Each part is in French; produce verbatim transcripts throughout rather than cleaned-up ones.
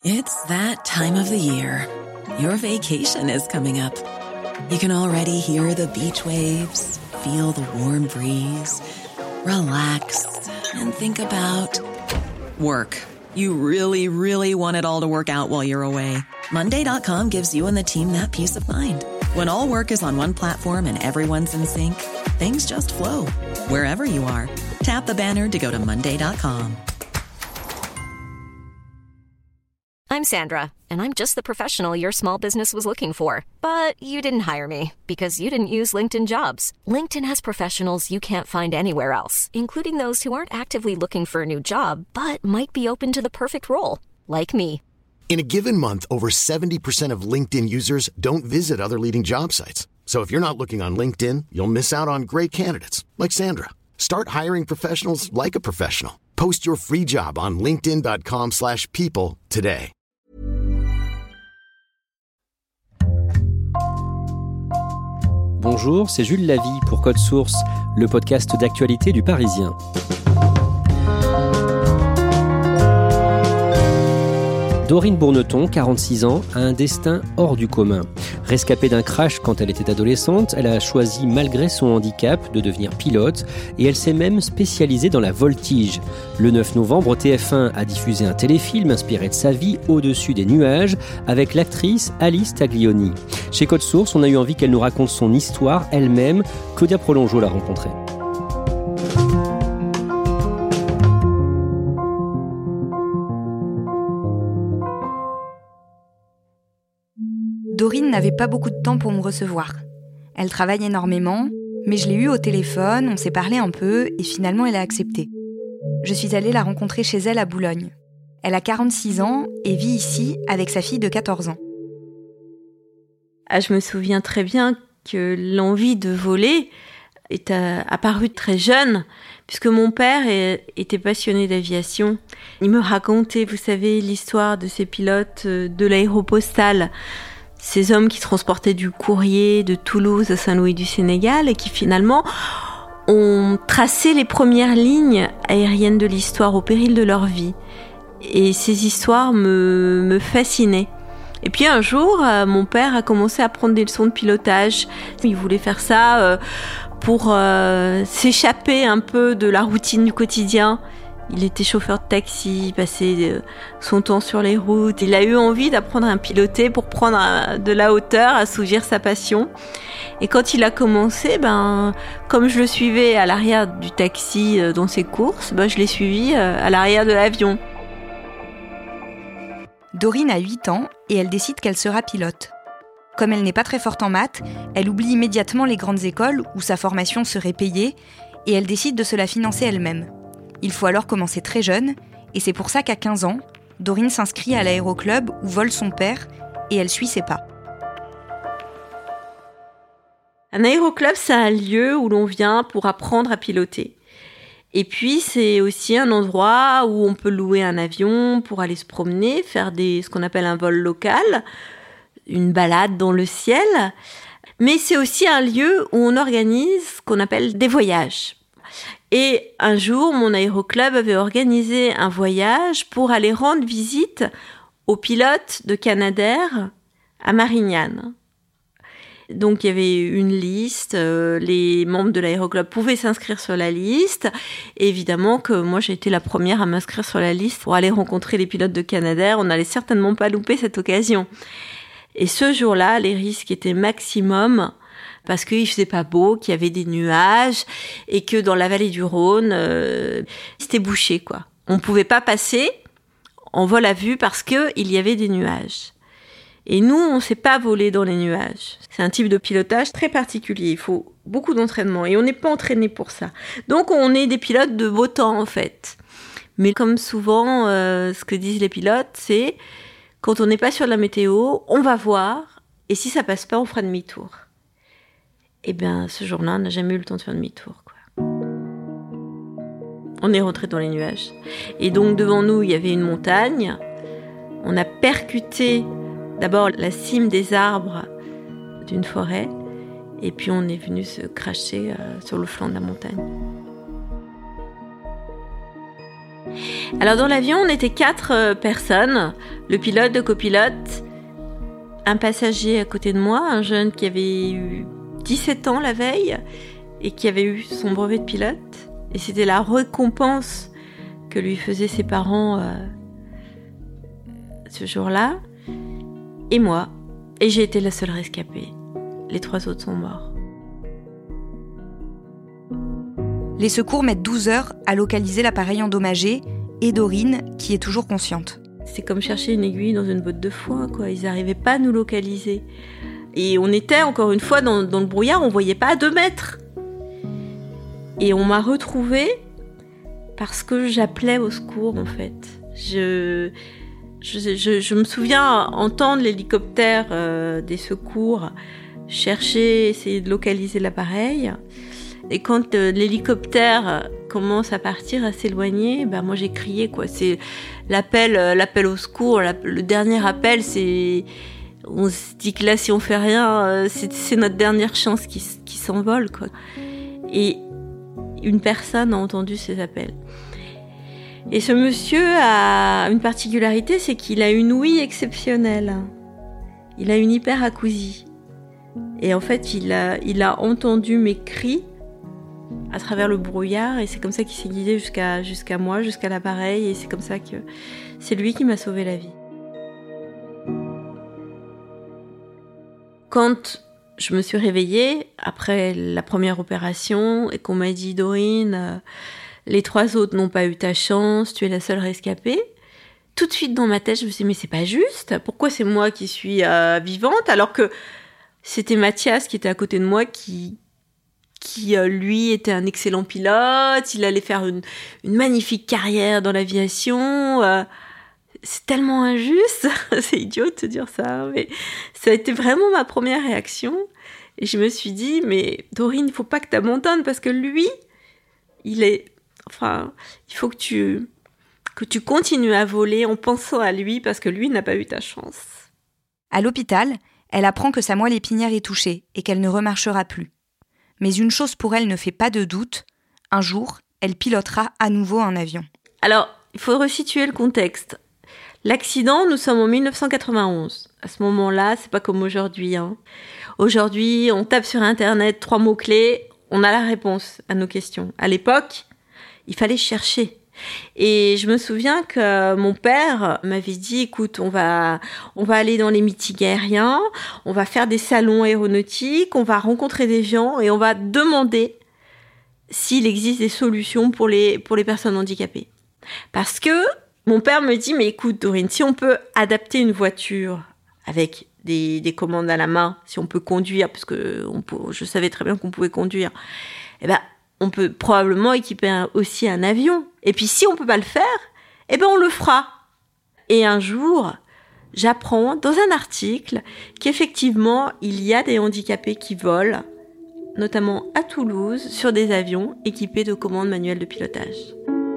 It's that time of the year. Your vacation is coming up. You can already hear the beach waves, feel the warm breeze, relax, and think about work. You really, really want it all to work out while you're away. Monday dot com gives you and the team that peace of mind. When all work is on one platform and everyone's in sync, things just flow. Wherever you are, tap the banner to go to Monday dot com. I'm Sandra, and I'm just the professional your small business was looking for. But you didn't hire me because you didn't use LinkedIn Jobs. LinkedIn has professionals you can't find anywhere else, including those who aren't actively looking for a new job, but might be open to the perfect role, like me. In a given month, over seventy percent of LinkedIn users don't visit other leading job sites. So if you're not looking on LinkedIn, you'll miss out on great candidates like Sandra. Start hiring professionals like a professional. Post your free job on linkedin dot com slash people today. Bonjour, c'est Jules Lavie pour Code Source, le podcast d'actualité du Parisien. Dorine Bourneton, quarante-six ans, a un destin hors du commun. Rescapée d'un crash quand elle était adolescente, elle a choisi malgré son handicap de devenir pilote et elle s'est même spécialisée dans la voltige. Le neuf novembre, T F un a diffusé un téléfilm inspiré de sa vie Au-dessus des nuages avec l'actrice Alice Taglioni. Chez Code Source, on a eu envie qu'elle nous raconte son histoire elle-même. Claudia Prolongeau l'a rencontrée. Dorine n'avait pas beaucoup de temps pour me recevoir. Elle travaille énormément, mais je l'ai eue au téléphone, on s'est parlé un peu et finalement elle a accepté. Je suis allée la rencontrer chez elle à Boulogne. Elle a quarante-six ans et vit ici avec sa fille de quatorze ans. Ah, je me souviens très bien que l'envie de voler est apparue très jeune, puisque mon père est, était passionné d'aviation. Il me racontait, vous savez, l'histoire de ces pilotes de l'aéropostale, ces hommes qui transportaient du courrier de Toulouse à Saint-Louis du Sénégal et qui finalement ont tracé les premières lignes aériennes de l'histoire au péril de leur vie. Et ces histoires me, me fascinaient. Et puis un jour, euh, mon père a commencé à prendre des leçons de pilotage. Il voulait faire ça euh, pour euh, s'échapper un peu de la routine du quotidien. Il était chauffeur de taxi, il passait son temps sur les routes. Il a eu envie d'apprendre à piloter pour prendre de la hauteur, assouvir sa passion. Et quand il a commencé, ben, comme je le suivais à l'arrière du taxi dans ses courses, ben, je l'ai suivi à l'arrière de l'avion. Dorine a huit ans et elle décide qu'elle sera pilote. Comme elle n'est pas très forte en maths, elle oublie immédiatement les grandes écoles où sa formation serait payée et elle décide de se la financer elle-même. Il faut alors commencer très jeune, et c'est pour ça qu'à quinze ans, Dorine s'inscrit à l'aéroclub où vole son père, et elle suit ses pas. Un aéroclub, c'est un lieu où l'on vient pour apprendre à piloter. Et puis, c'est aussi un endroit où on peut louer un avion pour aller se promener, faire des, ce qu'on appelle un vol local, une balade dans le ciel. Mais c'est aussi un lieu où on organise ce qu'on appelle des voyages. Et un jour, mon aéroclub avait organisé un voyage pour aller rendre visite aux pilotes de Canadair à Marignane. Donc, il y avait une liste, euh, les membres de l'aéroclub pouvaient s'inscrire sur la liste. Et évidemment que moi, j'ai été la première à m'inscrire sur la liste pour aller rencontrer les pilotes de Canadair. On n'allait certainement pas louper cette occasion. Et ce jour-là, les risques étaient maximum parce qu'il faisait pas beau, qu'il y avait des nuages et que dans la vallée du Rhône, euh, c'était bouché, quoi. On pouvait pas passer en vol à vue parce que il y avait des nuages. Et nous, on sait pas voler dans les nuages. C'est un type de pilotage très particulier. Il faut beaucoup d'entraînement et on n'est pas entraîné pour ça. Donc, on est des pilotes de beau temps, en fait. Mais comme souvent, euh, ce que disent les pilotes, c'est quand on n'est pas sur la météo, on va voir et si ça passe pas, on fera demi-tour. Eh bien, ce jour-là, on n'a jamais eu le temps de faire demi-tour, quoi. On est rentré dans les nuages. Et donc, devant nous, il y avait une montagne. On a percuté d'abord la cime des arbres d'une forêt. Et puis, on est venu se cracher euh, sur le flanc de la montagne. Alors dans l'avion, on était quatre euh, personnes, le pilote, le copilote, un passager à côté de moi, un jeune qui avait eu dix-sept ans la veille et qui avait eu son brevet de pilote. Et c'était la récompense que lui faisaient ses parents euh, ce jour-là. Et moi. Et j'ai été la seule rescapée. Les trois autres sont morts. Les secours mettent douze heures à localiser l'appareil endommagé et Dorine, qui est toujours consciente. C'est comme chercher une aiguille dans une botte de foin, quoi. Ils n'arrivaient pas à nous localiser. Et on était, encore une fois, dans, dans le brouillard, on ne voyait pas à deux mètres. Et on m'a retrouvée parce que j'appelais au secours, en fait. Je, je, je, je me souviens entendre l'hélicoptère euh, des secours chercher, essayer de localiser l'appareil. Et quand euh, l'hélicoptère commence à partir, à s'éloigner, ben moi j'ai crié, quoi. C'est l'appel, euh, l'appel au secours. La, le dernier appel, c'est, on se dit que là, si on fait rien, euh, c'est, c'est notre dernière chance qui, qui s'envole, quoi. Et une personne a entendu ces appels. Et ce monsieur a une particularité, c'est qu'il a une ouïe exceptionnelle. Il a une hyperacousie. Et en fait, il a, il a entendu mes cris à travers le brouillard, et c'est comme ça qu'il s'est guidé jusqu'à, jusqu'à moi, jusqu'à l'appareil, et c'est comme ça que c'est lui qui m'a sauvé la vie. Quand je me suis réveillée, après la première opération, et qu'on m'a dit « Dorine, euh, les trois autres n'ont pas eu ta chance, tu es la seule rescapée », tout de suite dans ma tête, je me suis dit « Mais c'est pas juste, pourquoi c'est moi qui suis euh, vivante ?» alors que c'était Mathias qui était à côté de moi, qui... qui, euh, lui, était un excellent pilote, il allait faire une, une magnifique carrière dans l'aviation. Euh, c'est tellement injuste, c'est idiot de te dire ça, mais ça a été vraiment ma première réaction. Et je me suis dit, mais Dorine, il faut pas que tu abandonnes, parce que lui, il est... Enfin, il faut que tu, que tu continues à voler en pensant à lui, parce que lui n'a pas eu ta chance. À l'hôpital, elle apprend que sa moelle épinière est touchée et qu'elle ne remarchera plus. Mais une chose pour elle ne fait pas de doute, un jour, elle pilotera à nouveau un avion. Alors, il faut resituer le contexte. L'accident, nous sommes en dix-neuf cent quatre-vingt-onze. À ce moment-là, c'est pas comme aujourd'hui. Hein. Aujourd'hui, on tape sur Internet trois mots-clés, on a la réponse à nos questions. À l'époque, il fallait chercher. Et je me souviens que mon père m'avait dit, écoute, on va, on va aller dans les meetings aériens, on va faire des salons aéronautiques, on va rencontrer des gens et on va demander s'il existe des solutions pour les, pour les personnes handicapées. Parce que mon père me dit, mais écoute Dorine, si on peut adapter une voiture avec des, des commandes à la main, si on peut conduire, parce que on peut, je savais très bien qu'on pouvait conduire, eh ben, on peut probablement équiper un, aussi un avion. Et puis si on peut pas le faire, eh ben on le fera. Et un jour, j'apprends dans un article qu'effectivement, il y a des handicapés qui volent, notamment à Toulouse, sur des avions équipés de commandes manuelles de pilotage.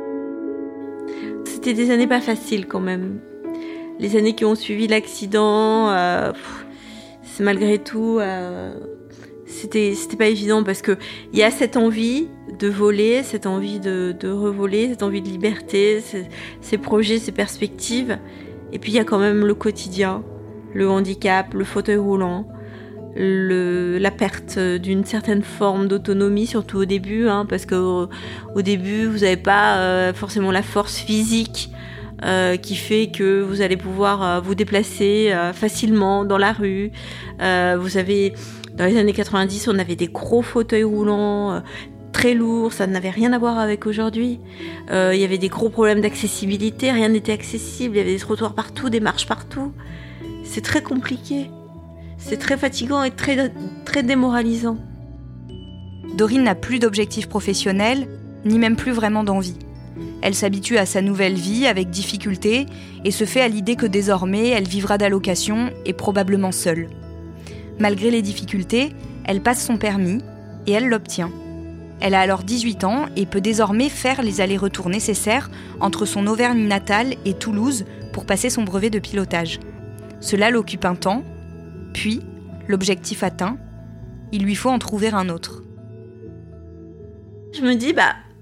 C'était des années pas faciles quand même. Les années qui ont suivi l'accident, euh, pff, c'est malgré tout... Euh, C'était, c'était pas évident parce que il y a cette envie de voler, cette envie de, de revoler, cette envie de liberté, ces, ces projets, ces perspectives. Et puis il y a quand même le quotidien, le handicap, le fauteuil roulant, le, la perte d'une certaine forme d'autonomie, surtout au début, hein, parce qu'au au début vous n'avez pas euh, forcément la force physique euh, qui fait que vous allez pouvoir euh, vous déplacer euh, facilement dans la rue. Euh, vous avez Dans les années quatre-vingt-dix, on avait des gros fauteuils roulants, euh, très lourds, ça n'avait rien à voir avec aujourd'hui. Euh, il y avait des gros problèmes d'accessibilité, rien n'était accessible, il y avait des trottoirs partout, des marches partout. C'est très compliqué, c'est très fatigant et très, très démoralisant. Dorine n'a plus d'objectif professionnel, ni même plus vraiment d'envie. Elle s'habitue à sa nouvelle vie avec difficulté et se fait à l'idée que désormais, elle vivra d'allocations et probablement seule. Malgré les difficultés, elle passe son permis et elle l'obtient. Elle a alors dix-huit ans et peut désormais faire les allers-retours nécessaires entre son Auvergne natale et Toulouse pour passer son brevet de pilotage. Cela l'occupe un temps, puis, l'objectif atteint, il lui faut en trouver un autre. Je me dis, bah,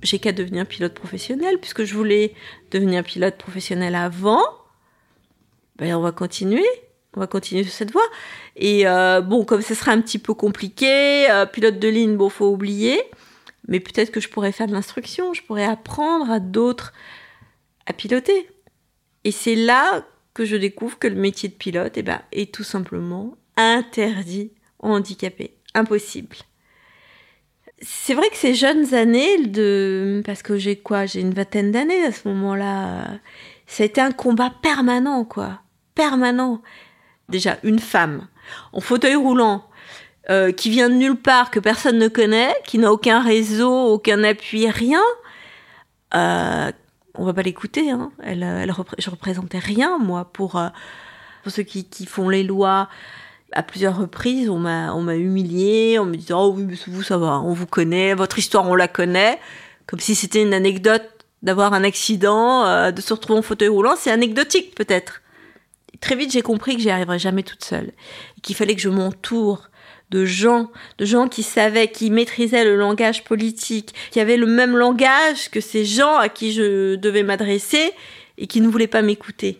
j'ai qu'à devenir pilote professionnel, puisque je voulais devenir pilote professionnel avant. Ben, on va continuer. On va continuer sur cette voie. Et euh, bon, comme ce sera un petit peu compliqué, euh, pilote de ligne, bon, faut oublier. Mais peut-être que je pourrais faire de l'instruction, je pourrais apprendre à d'autres à piloter. Et c'est là que je découvre que le métier de pilote, eh ben, est tout simplement interdit aux handicapés. Impossible. C'est vrai que ces jeunes années, de... parce que j'ai quoi, j'ai une vingtaine d'années à ce moment-là, ça a été un combat permanent, quoi. Permanent. Déjà, une femme en fauteuil roulant, euh, qui vient de nulle part, que personne ne connaît, qui n'a aucun réseau, aucun appui, rien. Euh, on va pas l'écouter, hein. Elle, elle repré- je représentais rien, moi, pour, euh, pour ceux qui, qui font les lois. À plusieurs reprises, on m'a, on m'a humiliée, on me disait « Oh oui, mais vous, ça va, on vous connaît, votre histoire, on la connaît. » Comme si c'était une anecdote d'avoir un accident, euh, de se retrouver en fauteuil roulant, c'est anecdotique peut-être. Très vite, j'ai compris que j'y arriverais jamais toute seule. Et qu'il fallait que je m'entoure de gens, de gens qui savaient, qui maîtrisaient le langage politique, qui avaient le même langage que ces gens à qui je devais m'adresser et qui ne voulaient pas m'écouter.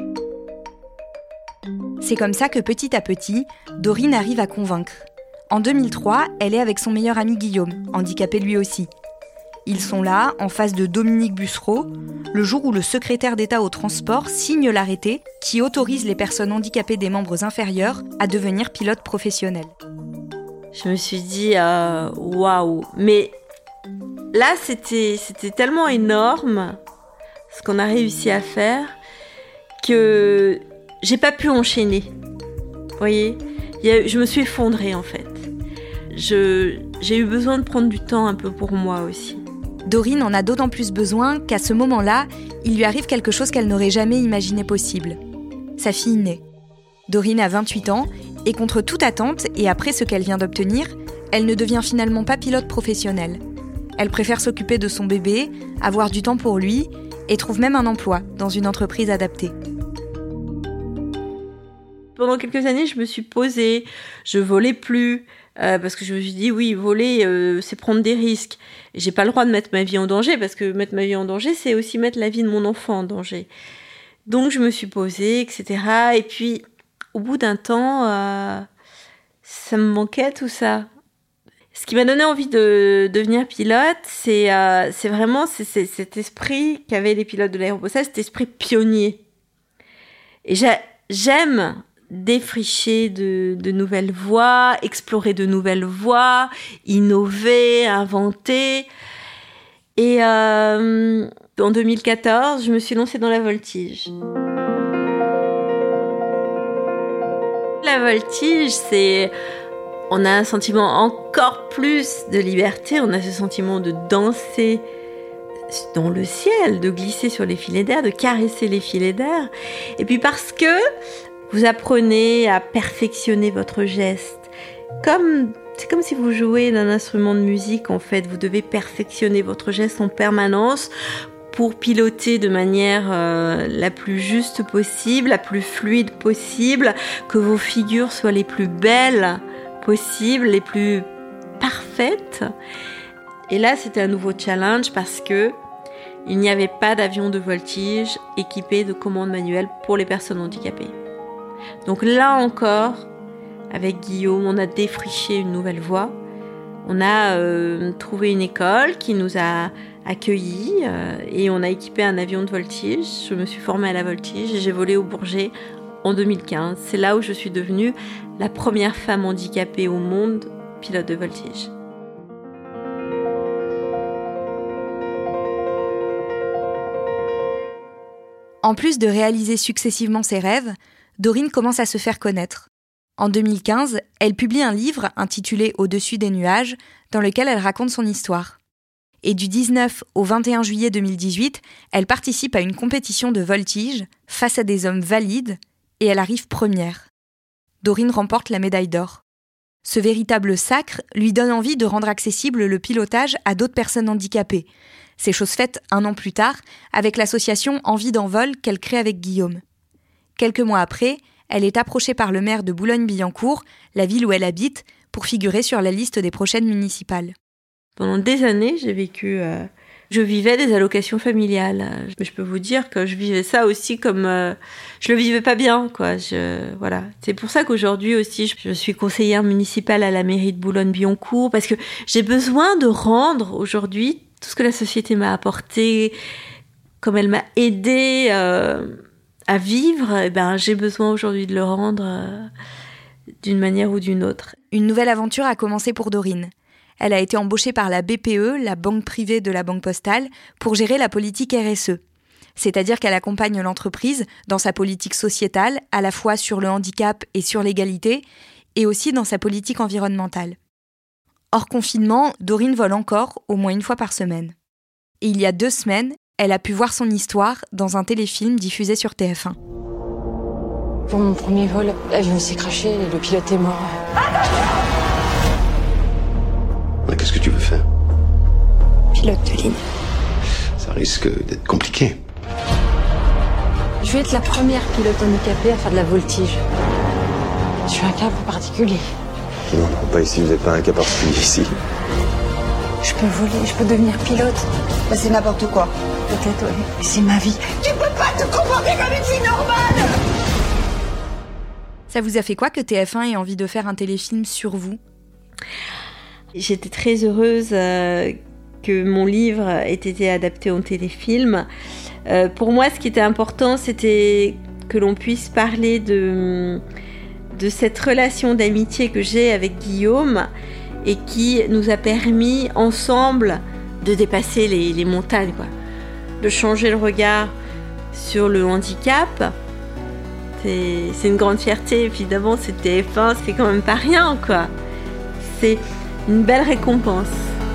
C'est comme ça que petit à petit, Dorine arrive à convaincre. En deux mille trois, elle est avec son meilleur ami Guillaume, handicapé lui aussi. Ils sont là, en face de Dominique Bussereau, le jour où le secrétaire d'État au transport signe l'arrêté qui autorise les personnes handicapées des membres inférieurs à devenir pilotes professionnels. Je me suis dit, euh, waouh, mais là, c'était, c'était tellement énorme ce qu'on a réussi à faire que j'ai pas pu enchaîner. Vous voyez, je me suis effondrée en fait. Je, j'ai eu besoin de prendre du temps un peu pour moi aussi. Dorine en a d'autant plus besoin qu'à ce moment-là, il lui arrive quelque chose qu'elle n'aurait jamais imaginé possible. Sa fille naît. Dorine a vingt-huit ans et contre toute attente et après ce qu'elle vient d'obtenir, elle ne devient finalement pas pilote professionnelle. Elle préfère s'occuper de son bébé, avoir du temps pour lui et trouve même un emploi dans une entreprise adaptée. Pendant quelques années, je me suis posée, je volais plus, euh, parce que je me suis dit, oui, voler, euh, c'est prendre des risques. Et j'ai pas le droit de mettre ma vie en danger, parce que mettre ma vie en danger, c'est aussi mettre la vie de mon enfant en danger. Donc je me suis posée, et cetera. Et puis, au bout d'un temps, euh, ça me manquait tout ça. Ce qui m'a donné envie de devenir pilote, c'est, euh, c'est vraiment c'est, c'est, cet esprit qu'avaient les pilotes de l'aéropostale, cet esprit pionnier. Et j'ai, j'aime défricher de, de nouvelles voies, explorer de nouvelles voies, innover, inventer. Et euh, en deux mille quatorze, je me suis lancée dans la voltige. La voltige, c'est... On a un sentiment encore plus de liberté, on a ce sentiment de danser dans le ciel, de glisser sur les filets d'air, de caresser les filets d'air. Et puis parce que vous apprenez à perfectionner votre geste. Comme, c'est comme si vous jouez d'un instrument de musique, en fait. Vous devez perfectionner votre geste en permanence pour piloter de manière euh, la plus juste possible, la plus fluide possible, que vos figures soient les plus belles possibles, les plus parfaites. Et là, c'était un nouveau challenge parce que il n'y avait pas d'avion de voltige équipé de commandes manuelles pour les personnes handicapées. Donc là encore, avec Guillaume, on a défriché une nouvelle voie. On a euh, trouvé une école qui nous a accueillis euh, et on a équipé un avion de voltige. Je me suis formée à la voltige et j'ai volé au Bourget en deux mille quinze. C'est là où je suis devenue la première femme handicapée au monde pilote de voltige. En plus de réaliser successivement ses rêves, Dorine commence à se faire connaître. En deux mille quinze, elle publie un livre intitulé « Au-dessus des nuages » dans lequel elle raconte son histoire. Et du dix-neuf au vingt et un juillet deux mille dix-huit, elle participe à une compétition de voltige face à des hommes valides et elle arrive première. Dorine remporte la médaille d'or. Ce véritable sacre lui donne envie de rendre accessible le pilotage à d'autres personnes handicapées. C'est chose faite un an plus tard avec l'association Envie d'envol qu'elle crée avec Guillaume. Quelques mois après, elle est approchée par le maire de Boulogne-Billancourt, la ville où elle habite, pour figurer sur la liste des prochaines municipales. Pendant des années, j'ai vécu euh, je vivais des allocations familiales. Je peux vous dire que je vivais ça aussi comme... Euh, je le vivais pas bien, quoi. Je, voilà. C'est pour ça qu'aujourd'hui aussi, je, je suis conseillère municipale à la mairie de Boulogne-Billancourt, parce que j'ai besoin de rendre aujourd'hui tout ce que la société m'a apporté, comme elle m'a aidée euh, à vivre, eh ben, j'ai besoin aujourd'hui de le rendre euh, d'une manière ou d'une autre. Une nouvelle aventure a commencé pour Dorine. Elle a été embauchée par la B P E, la banque privée de la Banque Postale, pour gérer la politique R S E. C'est-à-dire qu'elle accompagne l'entreprise dans sa politique sociétale, à la fois sur le handicap et sur l'égalité, et aussi dans sa politique environnementale. Hors confinement, Dorine vole encore au moins une fois par semaine. Et il y a deux semaines, elle a pu voir son histoire dans un téléfilm diffusé sur T F un. Pour mon premier vol, l'avion s'est crashé et le pilote est mort. Mais qu'est-ce que tu veux faire? Pilote de ligne. Ça risque d'être compliqué. Je vais être la première pilote handicapée à faire de la voltige. Je suis un cas un peu particulier. Non, non, pas ici, vous n'êtes pas un cas particulier ici. Je peux voler, je peux devenir pilote. Bah, c'est n'importe quoi. Peut-être, oui. Mais c'est ma vie. Tu peux pas te comporter comme une fille normale! Ça vous a fait quoi que T F un ait envie de faire un téléfilm sur vous? J'étais très heureuse euh, que mon livre ait été adapté en téléfilm. Euh, pour moi, ce qui était important, c'était que l'on puisse parler de, de cette relation d'amitié que j'ai avec Guillaume et qui nous a permis ensemble de dépasser les, les montagnes, quoi. De changer le regard sur le handicap. C'est, c'est une grande fierté, évidemment, c'est T F un, c'est quand même pas rien, quoi. C'est une belle récompense.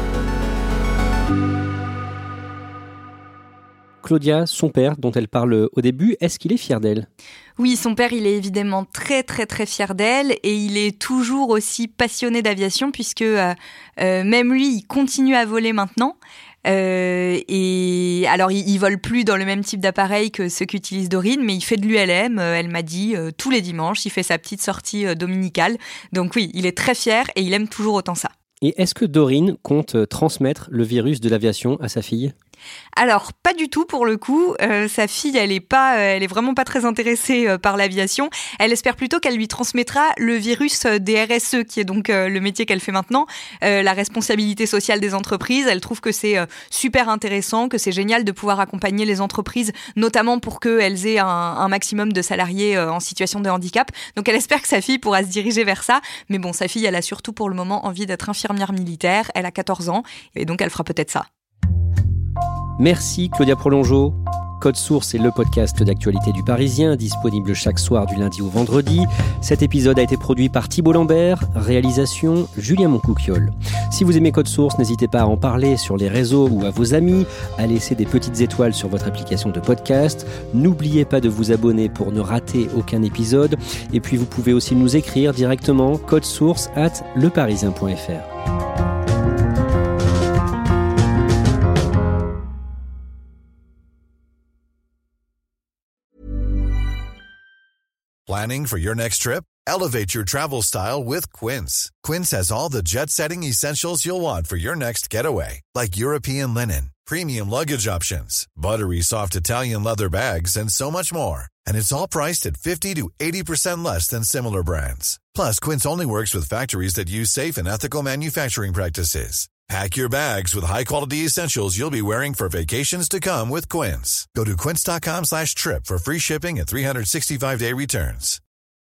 Claudia, son père, dont elle parle au début, est-ce qu'il est fier d'elle? Oui, son père, il est évidemment très très très fier d'elle et il est toujours aussi passionné d'aviation puisque euh, euh, même lui, il continue à voler maintenant. Euh, et alors, il, il vole plus dans le même type d'appareil que ceux qu'utilise Dorine, mais il fait de l'U L M. Euh, elle m'a dit euh, tous les dimanches, il fait sa petite sortie euh, dominicale. Donc oui, il est très fier et il aime toujours autant ça. Et est-ce que Dorine compte transmettre le virus de l'aviation à sa fille ? Alors, pas du tout pour le coup. Euh, sa fille, elle est pas, euh, elle est vraiment pas très intéressée euh, par l'aviation. Elle espère plutôt qu'elle lui transmettra le virus euh, des R S E, qui est donc euh, le métier qu'elle fait maintenant, euh, la responsabilité sociale des entreprises. Elle trouve que c'est euh, super intéressant, que c'est génial de pouvoir accompagner les entreprises, notamment pour qu'elles aient un, un maximum de salariés euh, en situation de handicap. Donc, elle espère que sa fille pourra se diriger vers ça. Mais bon, sa fille, elle a surtout pour le moment envie d'être infirmière militaire. Elle a quatorze ans et donc elle fera peut-être ça. Merci Claudia Prolongeau. Code Source est le podcast d'actualité du Parisien, disponible chaque soir du lundi au vendredi. Cet épisode a été produit par Thibault Lambert, réalisation Julien Moncouquiol. Si vous aimez Code Source, n'hésitez pas à en parler sur les réseaux ou à vos amis, à laisser des petites étoiles sur votre application de podcast. N'oubliez pas de vous abonner pour ne rater aucun épisode. Et puis vous pouvez aussi nous écrire directement codesource arobase leparisien point f r. Planning for your next trip? Elevate your travel style with Quince. Quince has all the jet-setting essentials you'll want for your next getaway, like European linen, premium luggage options, buttery soft Italian leather bags, and so much more. And it's all priced at fifty to eighty percent less than similar brands. Plus, Quince only works with factories that use safe and ethical manufacturing practices. Pack your bags with high-quality essentials you'll be wearing for vacations to come with Quince. Go to quince.com slash trip for free shipping and three sixty-five day returns.